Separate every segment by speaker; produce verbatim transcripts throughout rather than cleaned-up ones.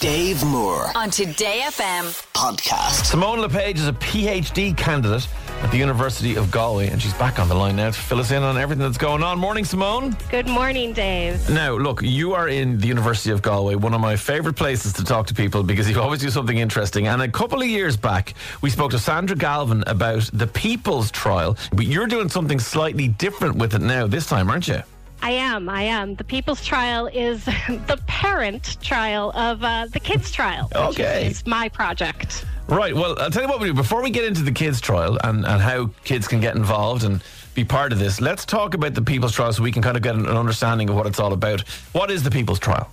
Speaker 1: Dave Moore
Speaker 2: on Today F M
Speaker 1: podcast.
Speaker 3: Simone LePage is a PhD candidate at the University of Galway, and she's back on the line now to fill us in on everything that's going on. Morning, Simone.
Speaker 4: Good morning, Dave.
Speaker 3: Now, look, you are in the University of Galway, one of my favourite places to talk to people because you always do something interesting. And a couple of years back, we spoke to Sandra Galvin about the People's Trial, but you're doing something slightly different with it now this time, aren't you?
Speaker 4: I am, I am. The People's Trial is the parent trial of uh, the Kids Trial, which
Speaker 3: Okay.
Speaker 4: is my project.
Speaker 3: Right, well, I'll tell you what we do. Before we get into the kids' trial and, and how kids can get involved and be part of this, let's talk about the People's Trial so we can kind of get an understanding of what it's all about. What is the People's Trial?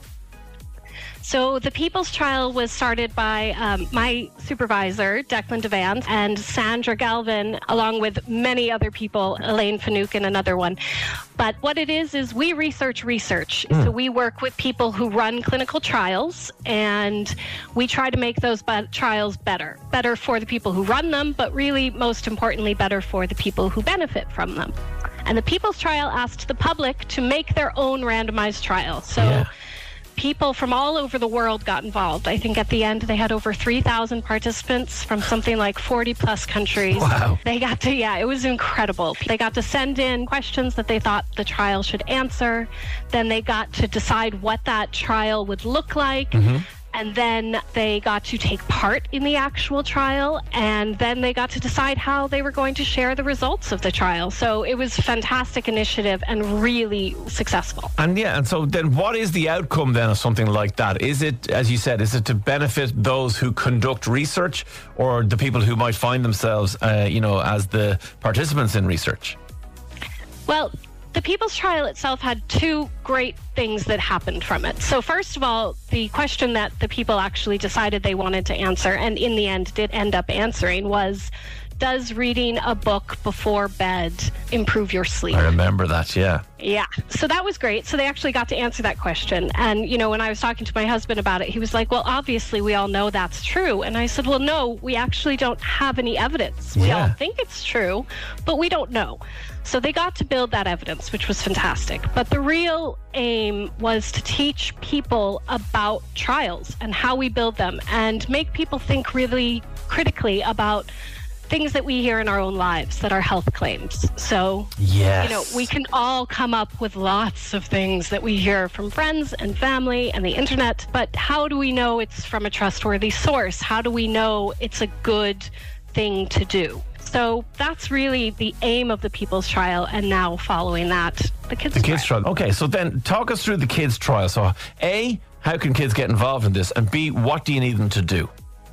Speaker 4: So the People's Trial was started by um, my supervisor, Declan Devan, and Sandra Galvin, along with many other people, Elaine Finucane, another one. But what it is, is we research research. Mm. So we work with people who run clinical trials, and we try to make those be- trials better. Better for the people who run them, but really, most importantly, better for the people who benefit from them. And the People's Trial asked the public to make their own randomized trial. So. Yeah. People from all over the world got involved. I think at the end they had over three thousand participants from something like forty plus countries.
Speaker 3: Wow.
Speaker 4: They got to, yeah, it was incredible. They got to send in questions that they thought the trial should answer. Then they got to decide what that trial would look like. Mm-hmm. And then they got to take part in the actual trial, and then they got to decide how they were going to share the results of the trial. So it was a fantastic initiative and really successful.
Speaker 3: And yeah, and so then what is the outcome then of something like that? Is it, as you said, is it to benefit those who conduct research or the people who might find themselves, uh, you know, as the participants in research?
Speaker 4: Well, the People's Trial itself had two great things that happened from it. So first of all, the question that the people actually decided they wanted to answer, and in the end did end up answering, was, does reading a book before bed improve your sleep?
Speaker 3: I remember that, yeah.
Speaker 4: Yeah. So that was great. So they actually got to answer that question. And, you know, when I was talking to my husband about it, he was like, well, obviously we all know that's true. And I said, well, no, we actually don't have any evidence. We
Speaker 3: Yeah.
Speaker 4: all think it's true, but we don't know. So they got to build that evidence, which was fantastic. But the real aim was to teach people about trials and how we build them and make people think really critically about things that we hear in our own lives that are health claims. So,
Speaker 3: yes.
Speaker 4: you know, we can all come up with lots of things that we hear from friends and family and the internet, but how do we know it's from a trustworthy source? How do we know it's a good thing to do? So that's really the aim of the People's Trial, and now following that, the Kids
Speaker 3: The
Speaker 4: Trial.
Speaker 3: kids' trial. Okay, so then talk us through the kids' trial. So, A, how can kids get involved in this? And B, what do you need them to do?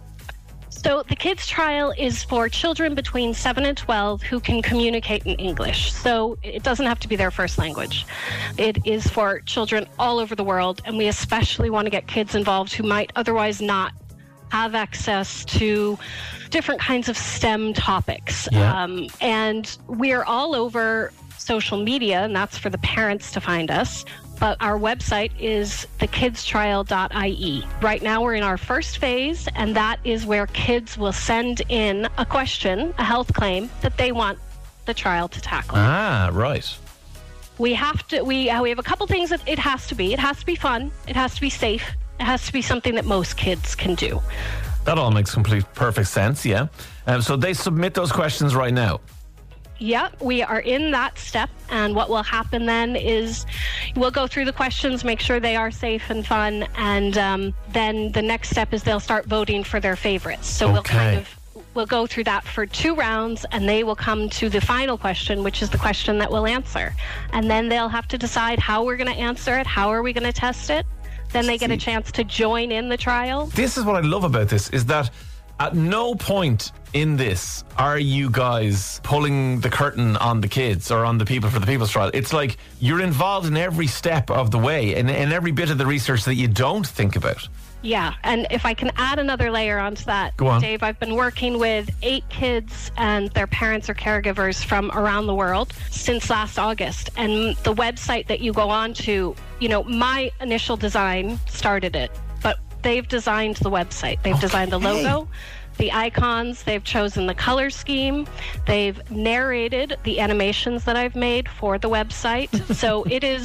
Speaker 4: So the Kids Trial is for children between seven and twelve who can communicate in English. So it doesn't have to be their first language. It is for children all over the world, and we especially want to get kids involved who might otherwise not have access to different kinds of STEM topics.
Speaker 3: Yeah.
Speaker 4: Um, and we're all over social media, and that's for the parents to find us. But our website is the kids trial dot I E. Right now we're in our first phase, and that is where kids will send in a question, a health claim, that they want the trial to tackle.
Speaker 3: Ah, right.
Speaker 4: We have to, we, uh, we have a couple things that it has to be. It has to be fun. It has to be safe. It has to be something that most kids can do.
Speaker 3: That all makes complete, perfect sense, yeah. Um, so they submit those questions right now.
Speaker 4: Yeah, we are in that step, and what will happen then is we'll go through the questions, make sure they are safe and fun, and um, then the next step is they'll start voting for their favorites. So we'll
Speaker 3: Okay.
Speaker 4: kind of we'll go through that for two rounds, and they will come to the final question, which is the question that we'll answer. And then they'll have to decide how we're going to answer it, how are we going to test it. Then they get a chance to join in the trial.
Speaker 3: This is what I love about this, is that at no point in this are you guys pulling the curtain on the kids or on the people for the People's Trial. It's like you're involved in every step of the way, and in every bit of the research that you don't think about.
Speaker 4: Yeah, and if I can add another layer onto that,
Speaker 3: Go on.
Speaker 4: Dave, I've been working with eight kids and their parents or caregivers from around the world since last August. And the website that you go on to, you know, my initial design started it, but they've designed the website. They've
Speaker 3: Okay.
Speaker 4: designed the logo, the icons, they've chosen the color scheme, they've narrated the animations that I've made for the website. So it is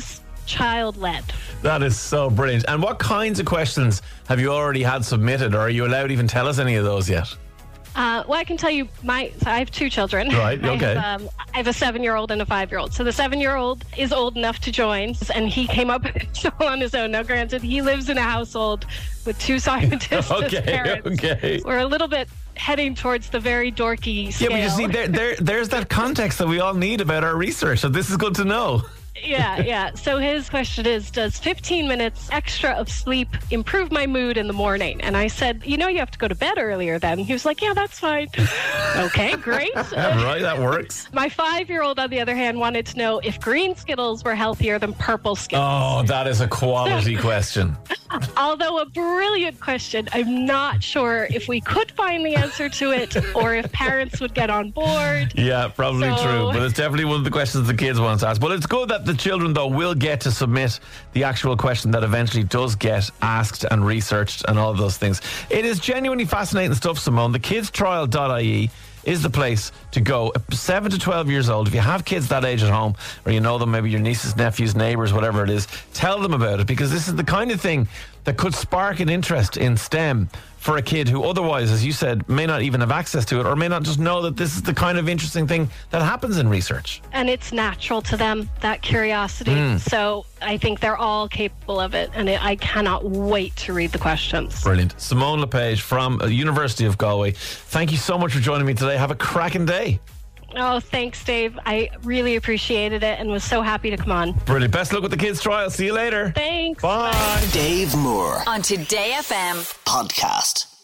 Speaker 4: child-led.
Speaker 3: That is so brilliant. And what kinds of questions have you already had submitted, or are you allowed to even tell us any of those yet?
Speaker 4: Uh, well, I can tell you, my so I have two children.
Speaker 3: Right, okay.
Speaker 4: I have, um, I have a seven-year-old and a five-year-old. So the seven-year-old is old enough to join, and he came up with it all on his own. Now, granted, he lives in a household with two scientists
Speaker 3: Okay,
Speaker 4: as parents.
Speaker 3: okay.
Speaker 4: We're a little bit heading towards the very dorky scale.
Speaker 3: Yeah, but you see, there, there, there's that context that we all need about our research, so this is good to know.
Speaker 4: Yeah, yeah. So his question is, does fifteen minutes extra of sleep improve my mood in the morning? And I said, you know, you have to go to bed earlier then. He was like, yeah, that's fine. Okay, great.
Speaker 3: Right, that works.
Speaker 4: My five-year-old, on the other hand, wanted to know if green Skittles were healthier than purple Skittles.
Speaker 3: Oh, that is a quality question.
Speaker 4: Although a brilliant question, I'm not sure if we could find the answer to it or if parents would get on board.
Speaker 3: Yeah, probably
Speaker 4: So-
Speaker 3: true. But it's definitely one of the questions the kids want to ask. But it's good that the children, though, will get to submit the actual question that eventually does get asked and researched and all of those things. It is genuinely fascinating stuff, Simone. The kids trial dot I E is the place to go. seven to twelve years old. If you have kids that age at home, or you know them, maybe your nieces, nephews, neighbours, whatever it is, tell them about it, because this is the kind of thing that could spark an interest in STEM for a kid who otherwise, as you said, may not even have access to it, or may not just know that this is the kind of interesting thing that happens in research.
Speaker 4: And it's natural to them, that curiosity.
Speaker 3: Mm.
Speaker 4: So I think they're all capable of it. And I cannot wait to read the questions.
Speaker 3: Brilliant. Simone LePage from the University of Galway. Thank you so much for joining me today. Have a cracking day.
Speaker 4: Oh, thanks, Dave. I really appreciated it and was so happy to come on.
Speaker 3: Brilliant. Best luck with the kids' trial. See you later.
Speaker 4: Thanks.
Speaker 3: Bye.
Speaker 4: Bye.
Speaker 1: Dave Moore
Speaker 2: on Today F M
Speaker 1: podcast.